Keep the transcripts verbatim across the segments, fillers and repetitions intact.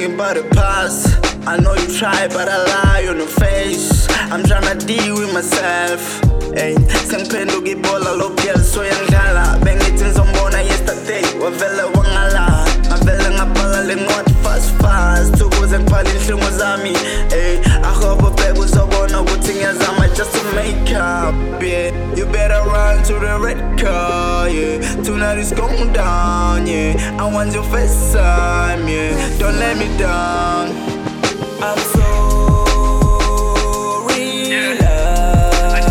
thinking about the past. I know you try, but I lie on your face. I'm tryna deal with myself. Hey, sengiphenduka ukibola lo girl soyangidlala. Bengithi ngizombona yesterday, wavele wangala. Ngavele ngabhala le ncwadi fast fast ukuze ngibhale inhlungu zami. Hey, I hope babe uzobona ukuthi ngiyazama just to make up. Yeah, you better run to the red car. Yeah, tonight is going down. Yeah, I want your first time. Yeah, don't let me down. I'm sorry, love. I'm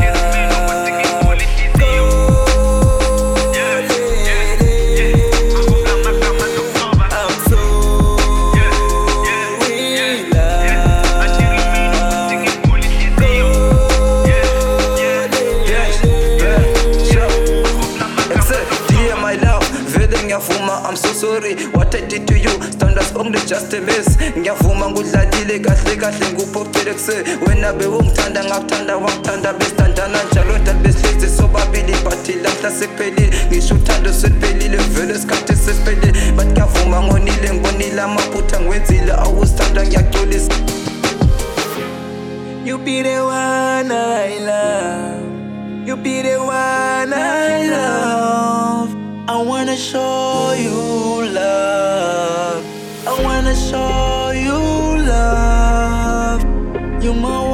I'm so sorry, what I did to you. Standards only just a mess. Ngiyavuma ngudlalile kahle kahle nguphophile kuse. Wena bewungithanda ngakuthanda wakuthanda besithandana njalo ndabesihlezi sobabili but lamhla sekuphelile. Ngisho uthando seluphelile vele isikhathi sesiphelile. But ngiyavuma ngonile ngonile amaphutha ngiwenzile awusithanda ngiyaxolisa. You be the one I love. You be the one I love. I wanna show you love. I wanna show you love. You're my